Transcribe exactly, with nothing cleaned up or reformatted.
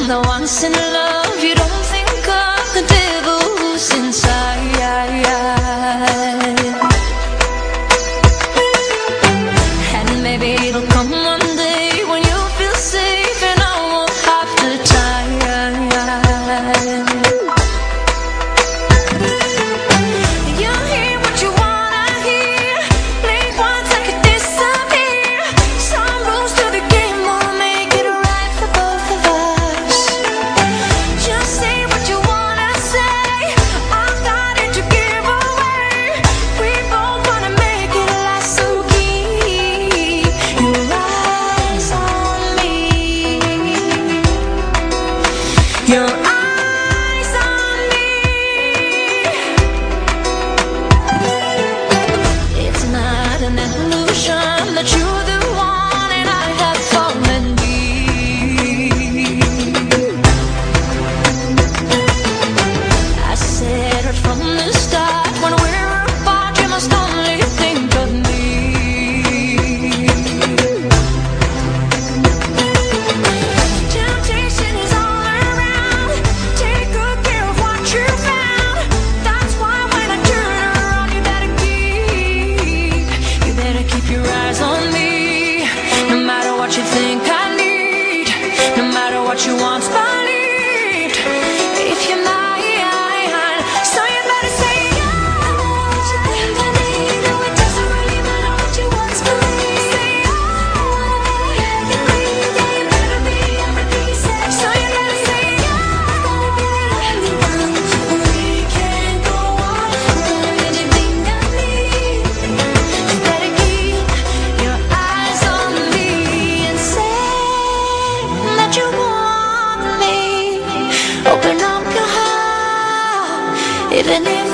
the once in love, you don't think of the devil who's inside. And maybe it'll come one day when you feel safe and I won't have to try. You hear what you wanna hear, blink once I could disappear. Some rules to the game will make it right for both of us. Just say what you wanna say, I've got it to give away. We both wanna make it last, so keep your eyes on me. Your eyes on me. It's not an illusion that you're the one and I have fallen deep. I said it from the start, when we're apart you must only think of me. Temptation is all around, take good care of what you found. That's why when I turn around you better keep, you better keep your eyes on me. No matter what you think I need, no matter what you once believed, if you're mine, so you better say yeah. What you think I need, no it doesn't really matter what you once believed. Say yeah, yeah, you breathe, yeah, you better be everything you say. So you better say yeah. We can't go on doing anything I need. You better keep your eyes on me and say that you want me. Open up your heart, even if